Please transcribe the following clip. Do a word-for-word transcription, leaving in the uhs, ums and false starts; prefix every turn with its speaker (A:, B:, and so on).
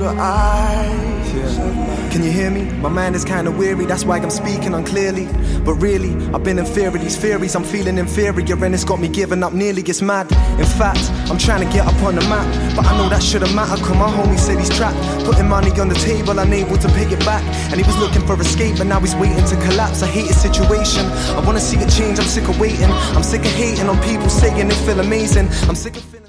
A: the eyes.
B: Yeah. Can you hear me? My mind is kinda weary, that's why I'm speaking unclearly. But really, I've been in fear of these theories. I'm feeling inferior and it's got me giving up nearly, it's mad. In fact, I'm trying to get up on the map, but I know that shouldn't matter, cause my homie said he's trapped. Putting money on the table, unable to pay it back. And he was looking for escape, but now he's waiting to collapse. I hate his situation, I wanna see it change, I'm sick of waiting. I'm sick of hating on people saying they feel amazing. I'm sick of feeling